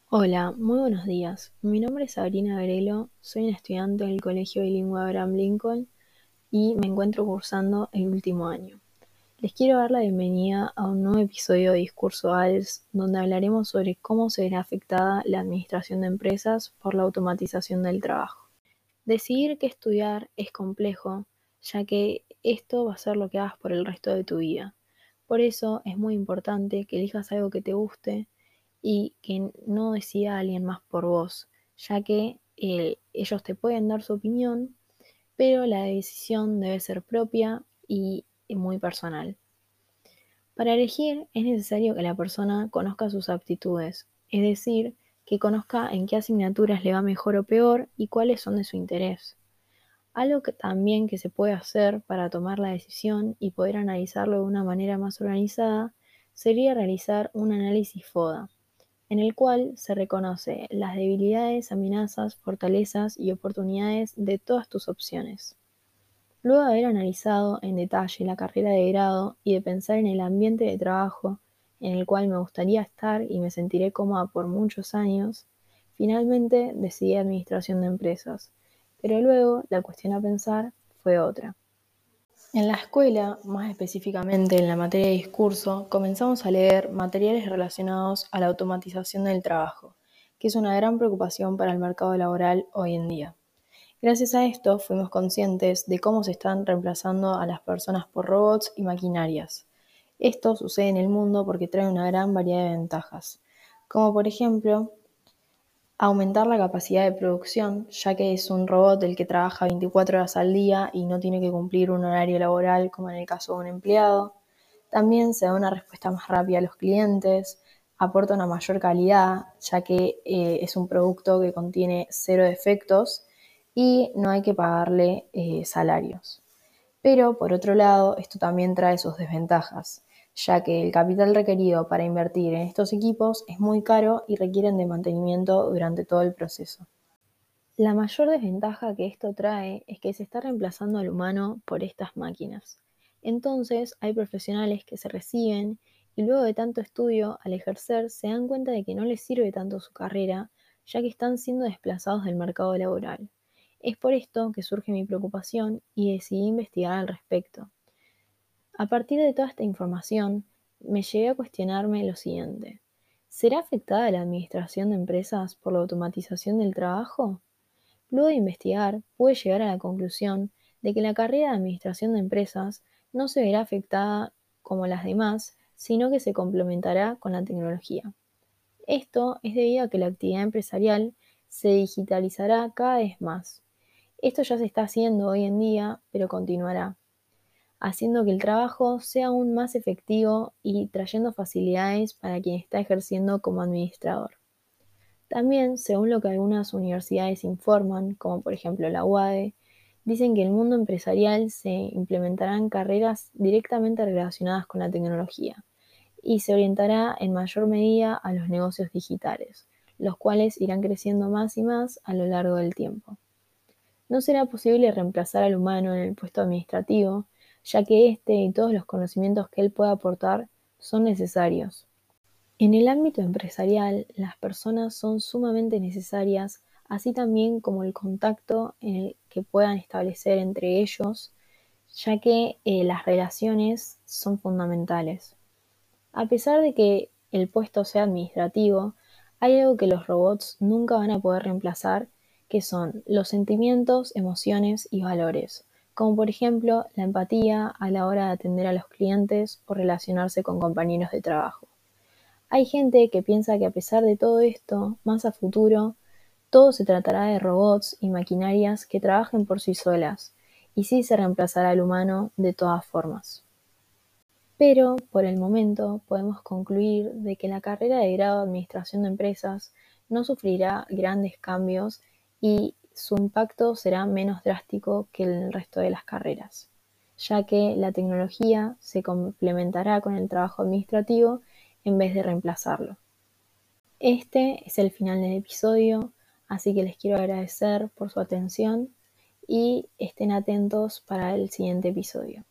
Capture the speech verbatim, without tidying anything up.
Hola, muy buenos días. Mi nombre es Sabrina Grelo, soy una estudiante del Colegio Bilingüe Abraham Lincoln y me encuentro cursando el último año. Les quiero dar la bienvenida a un nuevo episodio de Discurso A L S, donde hablaremos sobre cómo se verá afectada la administración de empresas por la automatización del trabajo. Decidir qué estudiar es complejo, ya que esto va a ser lo que hagas por el resto de tu vida. Por eso es muy importante que elijas algo que te guste y que no decida alguien más por vos, ya que eh, ellos te pueden dar su opinión, pero la decisión debe ser propia y muy personal. Para elegir es necesario que la persona conozca sus aptitudes, es decir, que conozca en qué asignaturas le va mejor o peor y cuáles son de su interés. Algo que también que se puede hacer para tomar la decisión y poder analizarlo de una manera más organizada sería realizar un análisis FODA, en el cual se reconoce las debilidades, amenazas, fortalezas y oportunidades de todas tus opciones. Luego de haber analizado en detalle la carrera de grado y de pensar en el ambiente de trabajo en el cual me gustaría estar y me sentiré cómoda por muchos años, finalmente decidí administración de empresas, pero luego la cuestión a pensar fue otra. En la escuela, más específicamente en la materia de discurso, comenzamos a leer materiales relacionados a la automatización del trabajo, que es una gran preocupación para el mercado laboral hoy en día. Gracias a esto fuimos conscientes de cómo se están reemplazando a las personas por robots y maquinarias. Esto sucede en el mundo porque trae una gran variedad de ventajas, como por ejemplo aumentar la capacidad de producción, ya que es un robot el que trabaja veinticuatro horas al día y no tiene que cumplir un horario laboral como en el caso de un empleado. También se da una respuesta más rápida a los clientes, aporta una mayor calidad, ya que eh, es un producto que contiene cero defectos y no hay que pagarle eh, salarios. Pero, por otro lado, esto también trae sus desventajas, ya que el capital requerido para invertir en estos equipos es muy caro y requieren de mantenimiento durante todo el proceso. La mayor desventaja que esto trae es que se está reemplazando al humano por estas máquinas. Entonces, hay profesionales que se reciben y luego de tanto estudio, al ejercer, se dan cuenta de que no les sirve tanto su carrera, ya que están siendo desplazados del mercado laboral. Es por esto que surge mi preocupación y decidí investigar al respecto. A partir de toda esta información, me llegué a cuestionarme lo siguiente: ¿será afectada la administración de empresas por la automatización del trabajo? Luego de investigar, pude llegar a la conclusión de que la carrera de administración de empresas no se verá afectada como las demás, sino que se complementará con la tecnología. Esto es debido a que la actividad empresarial se digitalizará cada vez más. Esto ya se está haciendo hoy en día, pero continuará, haciendo que el trabajo sea aún más efectivo y trayendo facilidades para quien está ejerciendo como administrador. También, según lo que algunas universidades informan, como por ejemplo la U A D E, dicen que en el mundo empresarial se implementarán carreras directamente relacionadas con la tecnología y se orientará en mayor medida a los negocios digitales, los cuales irán creciendo más y más a lo largo del tiempo. No será posible reemplazar al humano en el puesto administrativo, ya que éste y todos los conocimientos que él pueda aportar son necesarios. En el ámbito empresarial, las personas son sumamente necesarias, así también como el contacto en el que puedan establecer entre ellos, ya que eh, las relaciones son fundamentales. A pesar de que el puesto sea administrativo, hay algo que los robots nunca van a poder reemplazar, que son los sentimientos, emociones y valores, como por ejemplo la empatía a la hora de atender a los clientes o relacionarse con compañeros de trabajo. Hay gente que piensa que a pesar de todo esto, más a futuro, todo se tratará de robots y maquinarias que trabajen por sí solas, y sí se reemplazará al humano de todas formas. Pero, por el momento, podemos concluir de que la carrera de grado de Administración de Empresas no sufrirá grandes cambios y su impacto será menos drástico que el resto de las carreras, ya que la tecnología se complementará con el trabajo administrativo en vez de reemplazarlo. Este es el final del episodio, así que les quiero agradecer por su atención y estén atentos para el siguiente episodio.